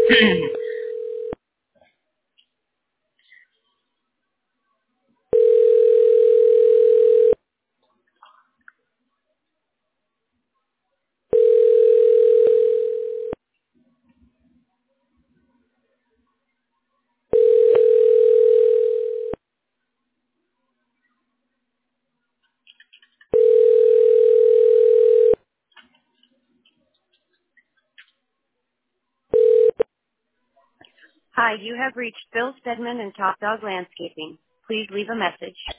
Hi, you have reached Bill Stedman and Top Dog Landscaping. Please leave a message.